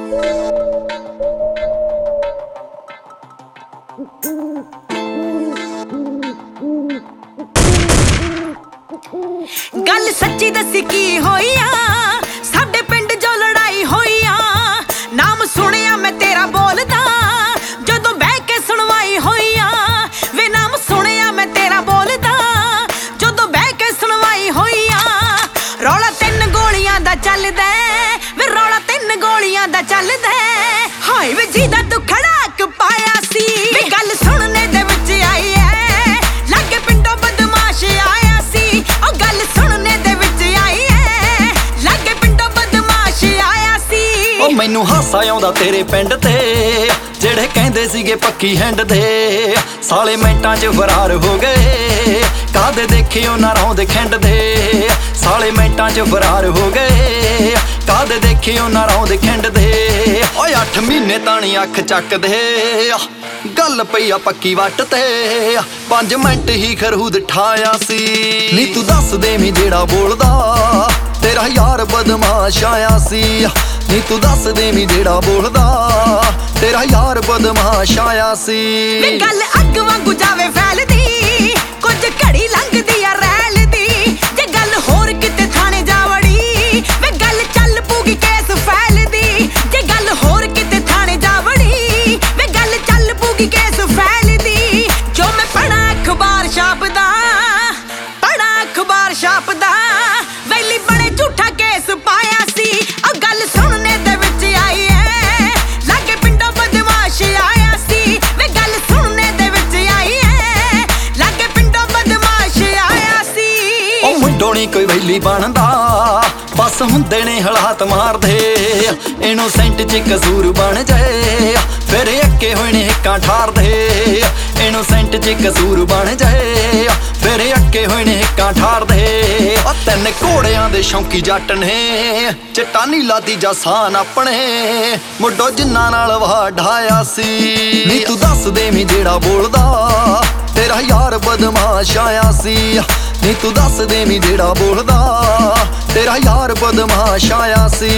गल सच्ची दसी की होई आ साडे पिंड जो लड़ाई होई आ नाम सुनिया मैं तेरा बोलदा जदों बह के सुनवाई होई आ वे नाम सुनिया मैं तेरा बोलदा जदों बह के सुनवाई होई आ रौला 3 गोलियां दा चलदा वे रौला 3 गोलियां दा चलदा हाय वे जीदा तू खड़ाक पाया सी वे गल सुनने दे विच आई है लागे पिंडों बदमाश आया सी ओ गल सुनने दे विच आई है लागे पिंडों बदमाश आया सी ओ मैनू हासा आउंदा तेरे पिंड ते जेड़े कहंदे सीगे पक्की हैंड दे साले मिंटां च फरार हो गए कादे देखे उन्हां रौंदे खिंड दे साले मिंटां च फरार हो गए कादे देखे उन्हां रौंदे खिंड दे ओए 8 महीने ताणी अख चकदे गल पई आ पक्की वट ते 5 मिंट ही खरूद ठाया सी नी तू दस देवीं जेड़ा बोलदा तेरा यार बदमाश आया सी नी तू दस देवीं जेड़ा बोलदा तेरा यार बदमाश आया सी वे गल अग वांगू जावे फैलदी कुछ घड़ी लंघदी आ रैलदी जे गल होर किते थाने जावड़ी वे गल चल पूगी केस फैलदी जे गल होर किते थाने जावड़ी वे गल चल पूगी केस फैलदी जो मैं पढ़ा अखबार छापदा वैली बड़े झूठा केस पाया सी ओ गल सुनने दे विच आई है लागे पिंडों बदमाश आया सी वे गल सुनने दे विच आई है लागे पिंडों बदमाश आया सी ओ मुंडो नी कोई वैली बनदा बस हुंदे ने हालात मारदे इनोसेंट च कसूर बन जाए फिर अक्के होए ने हिक्कां ठारदे इनोसेंट च कसूर बन जाए फिर अक्के होए ने हिक्कां ठारदे ओ 3 घोड़ियां दे शौकी जट ने चिट्टा नीला तीजा सान अपने मुंडो जिन्ना नाल वाढाया सी नी तू दस देवीं जेड़ा बोलदा तेरा यार बदमाश आया सी नी तू दस देवीं जेड़ा बोलदा तेरा यार बदमाश आया सी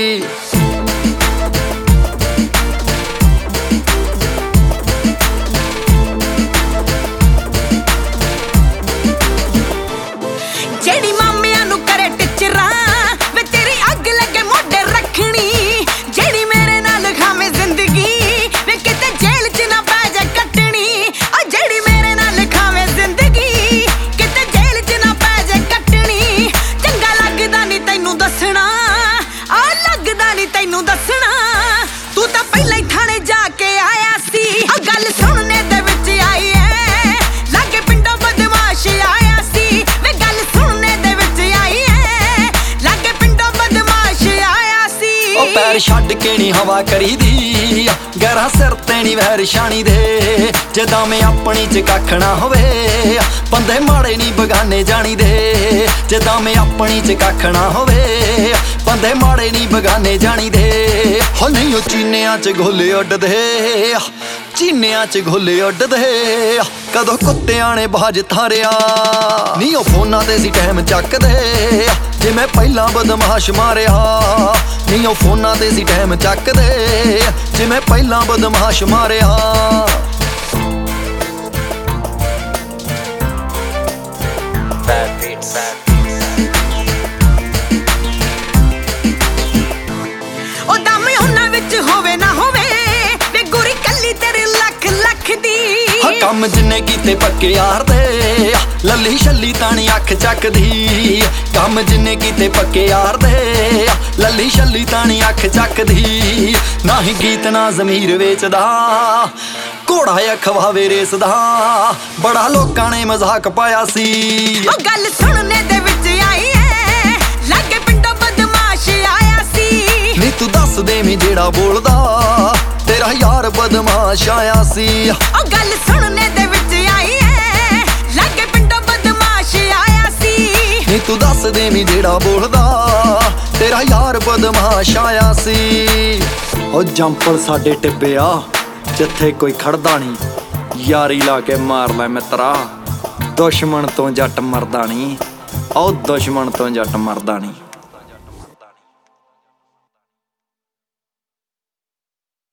जेड़ी मामियां नू करे टिचरा वे तेरी अग लगे मोढे रखनी जेड़ी मेरे नाल खावे जिंदगी वे किते जेल च ना पै जा कटनी ओ जेड़ी मेरे नाल खावे जिंदगी किते जेल च ना पै जा कटनी चंगा लगदा नी तैनू दसना आ लगदा नी तैनू दसना तू तां पहले ही थाने जाके आया सी ओ गल सुनने दे विच आई है लागे पिंडों बदमाश आया सी वे गल सुनने दे विच आई है लागे पिंडों बदमाश आया सी ओ पैर छड्ड के नी हवा करीदी गहरा सिर ते नी वैर छाणी दे जदा मैं अपनी च कख ना होवे बंदे माड़े नी बगाने जानी दे जदा मैं अपनी च कख ना होवे बंदे माड़े नी बगाने जानी दे हो नहीं ओ चीनियां च घोले उड्डदे चीनियां च घोले उड्डदे कदों कुत्तियां ने बाज थारिया नी ओ फोनां ते सी टाइम चकदे जिवें पहिलां बदमाश मारिया नी ओ फोनां ते सी टाइम चकदे जिवें पहिलां बदमाश मारिया ओ दम उन्हां विच होवे ना होवे वे गोरी कल्ली तेरे लख लख दी कम जिन्ने कीते पक्के यार दे लल्ली छल्ली ताणी अख चकदी कम जिन्ने कीते पक्के यार दे लल्ली छल्ली ताणी अख चकदी ना ही गीत ना जमीर वेचदा घोड़ा अखवावे रेसदा बड़ा लोकां ने मजाक पाया सी ओ गल सुनने दे विच आई है लागे पिंडों बदमाश आया सी नी तू दस देवीं जेड़ा बोलदा तेरा यार बदमाश आया सी ओ गल सुनने दे विच आई है लागे पिंडों बदमाश आया सी नी तू दस देवीं जेड़ा बोलदा तेरा यार बदमाश आया सी ओ जंपल साडे टिब्बिया जिथे कोई खड़दा नहीं यारी ला के मार लै मित्रा दुश्मन तो जट मरदा नहीं ओ दुश्मन तो जट मरदा नहीं।